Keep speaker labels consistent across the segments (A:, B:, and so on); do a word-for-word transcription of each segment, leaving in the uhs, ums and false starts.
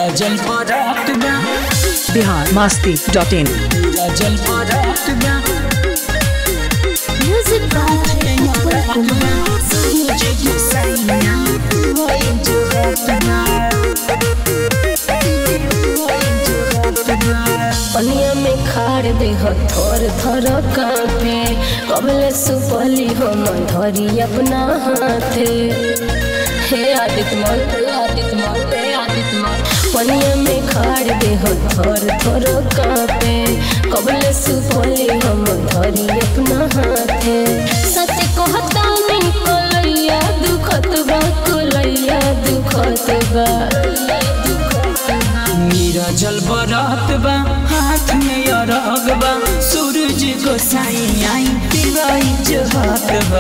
A: जल परात बा
B: बिहार मस्ती डॉट इन
A: जल परात बा
C: म्यूजिक बाय
A: मुझे जो सैया वो जो रात
C: पनिया में खाड़ दे हो थोर थोर कांपे कबले सुपली हो मन धरी अपना हाथे हे आदित्य मोल हे आदित्य मोल हे आदित्य मोल पनिया में खाड़ दे हो थोर थोर कांपे कबले सुपली हो मन धरी अपना हाथे सच कहता नहीं कोलैया दुखत बा कोलैया दुखत बा
A: मेरा जल बरात बा हाथ में अरग बा सूरज को साई आई दिवाई जो हाथ बा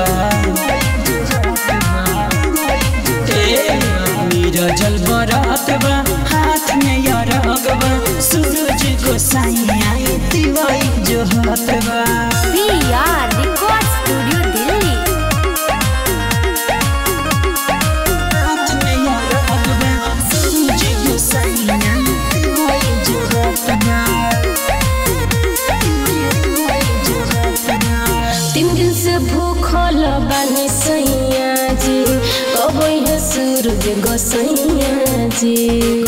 A: मेरा जल बरात बा हाथ में अरग बा सूरज को साई आई दिवाई जो हाथ बा
C: पीआर रिकॉर्ड स्टूडियो दिल्ली
A: हाथ में अरग बा सूरज को साई आई
C: तीन दिन से भूखल बानी सैया जी कब है सूरज गोसैया जी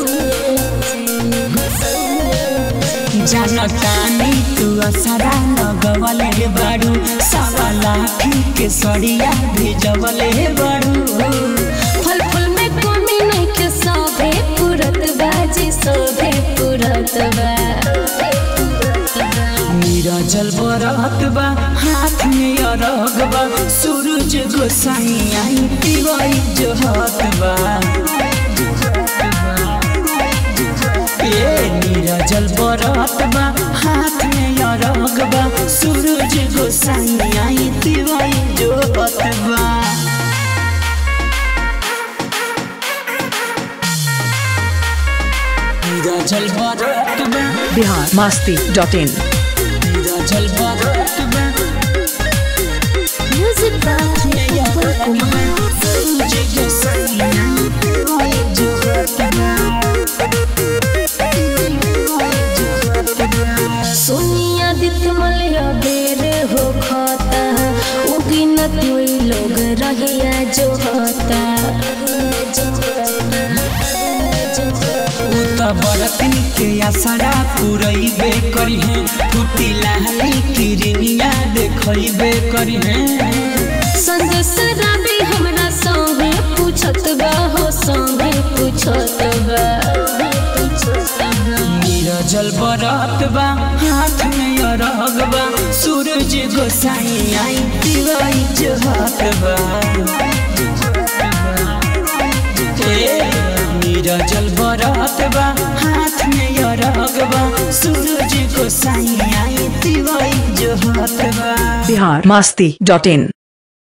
A: जनतानी तू असरा लगवले बाड़ू सवा लाखी के सड़िया भेजवले बाड़ू
C: फल फूल में कमी नहीं के सभे पुरत बाजी सभे पुरत बा
A: मेरा जल बरात बा हाथ में अरग बा सूरज गोसाई आई दिवाई जो हाथ बा मेरा जल बरात बा हाथ में अरग बा सूरज गोसाई आई दिवाई जो हाथ बा मेरा जल बरात बा
B: बिहार मस्ती डॉट इन
A: जल बरात बा
C: म्यूजिक बाय
A: मुझे जो सैया वो जो
C: सोनिया दित मलिया बेर हो खाता उगी न कोई लोग रहिया जो होता
A: बरतन के असरा पुरैबे करी है फूटी लाली किरनिया देखैबे करी है
C: संदेश राबी हमरा संगे पूछत बा हो संगे पूछत बा
A: मेरा जल बरात बा हाथ में अरग बा सूरज गोसाई आई दिवाई जो हाथ बा मेरा जल बरात बा हाथ में अरग बा सूरज गोसाई आई दिवाई जो हाथ बा
B: बिहार मस्ती डॉट इन